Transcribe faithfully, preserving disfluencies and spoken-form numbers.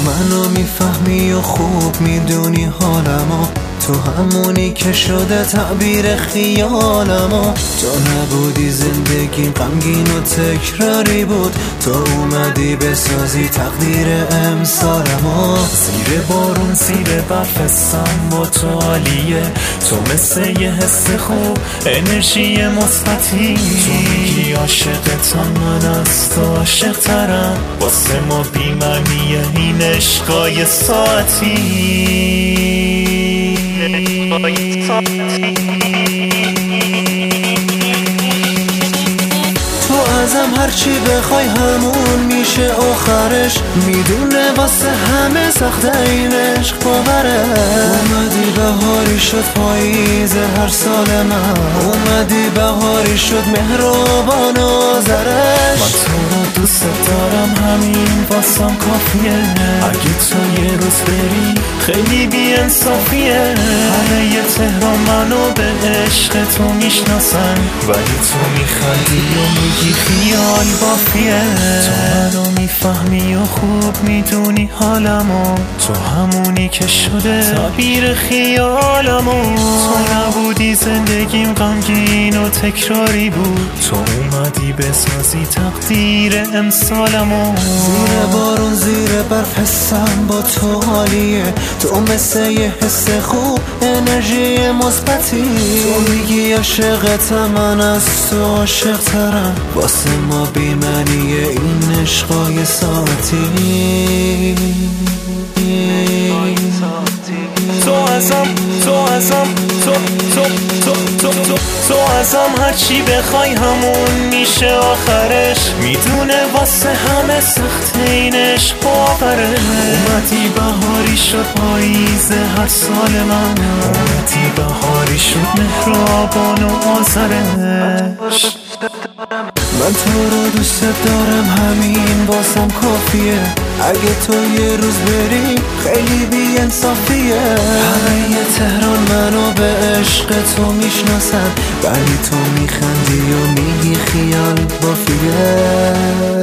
منو میفهمی و خوب میدونی حالمو، تو همونی که شده تعبیر خیالمو. تو نبودی زندگیم غمگین و تکراری بود، تو اومدی بسازی تقدیر امسالمو. زیر بارون زیر برف سم با تو عالیه، تو مثل یه حس خوب انرژی مثبتی. تو میگی عاشقتم، من از تو عاشق ترم، واسه ما بی‌معنیه این عشقای ساعتی. تو ازم هرچی بخوای همون میشه آخرش، میدونه واسه همه سخته این عشق باوره. اومدی بهاری شد پاییز هر سال من، اومدی بهاری شد مهربان و آذرش. من تو رو دوست دارم همین واسم کافیه، اگه تو یه روز بری خیلی بی انصافیه. همه تهران منو به عشق تو میشناسن، ولی تو میخندی و میگی خیال بافیه. تو منو میفهمی و خوب میدونی حالمو، تو همونی که شده تعبیر خیالمو. تو نبودی زندگیم غمگین و تکراری بود، تو اومدی بسازی تقدیر امسالمو. زیر بارون زیر برف حسم با تو عالیه، تو مثل یه حس خوب انرژی مثبتی. تو میگی عاشقتم، من از تو عاشق ترم، واسه ما بی‌معنیه این عشقای ساعتی. تو ازم تو ازم تو تو تو تو تو تو ازم هرچی بخوای همون میشه آخرش، میدونه واسه همه سخت این عشق باوره. اومدی بهاری شد پاییز هر سال من، اومدی بهاری شد مهربان و آذرش. من تو رو دوست دارم همین واسم کافیه، اگه تو یه روز بری خیلی بی انصافیه. همه تهران منو به عشق تو میشناسن، ولی تو میخندی و میگی خیال بافیه.